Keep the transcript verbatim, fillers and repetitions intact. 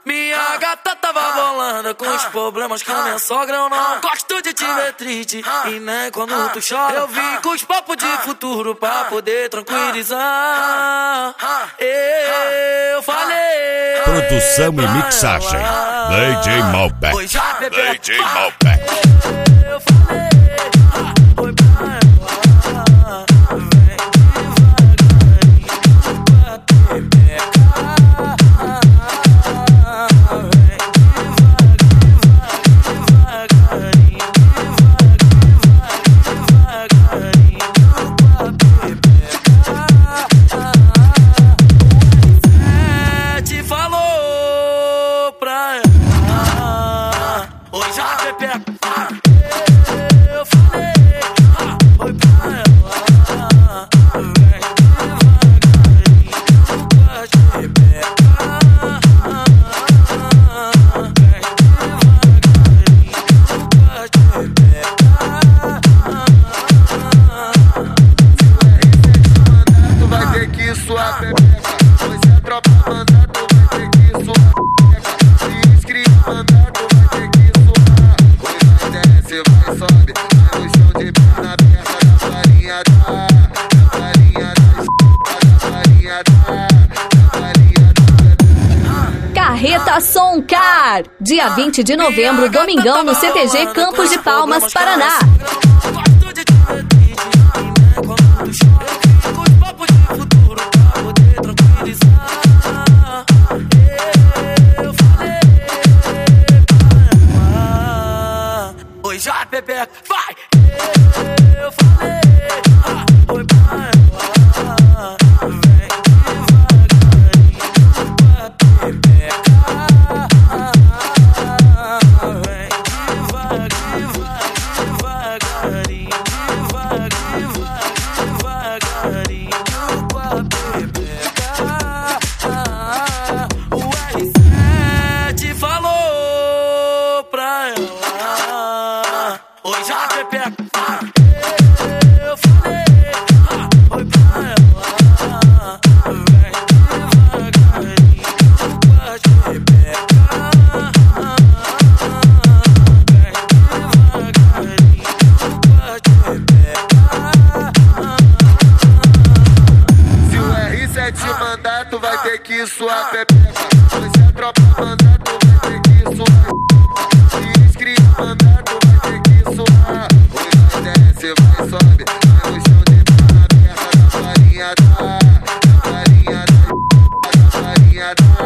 Minha gata tava bolando com os problemas com a minha sogra. Eu não gosto de te ver triste e nem quando tu chora. Eu vim com os papos de futuro pra poder tranquilizar. Eu falei. Produção e mixagem D J Malbec. D J Malbec. Eu falei. Oi pra ela. Carreta Soncar, dia vinte de novembro, domingão, no C T G Campos de Palmas, Paraná. Oi, já, Pepe, vai! Eu falei, ah, oi pra ela, vem devagarinho, devagarinho, devagarinho, com a Pepeca. O R sete falou pra ela. Oi, já, Pepeca. Eu falei, ah, oi pra ela. Vem devagarinho, com a Pepeca. Vem devagarinho, com a Pepeca. Se o R sete mandar, tu vai ter que suar Pepeca. Se a tropa mandar, tu vai ter que suar. Se inscrito mandar, tu vai ter que suar. Oi, vai desce, vai sobe, vai no chão de perna aberta, da farinha da, da farinha da, da farinha da.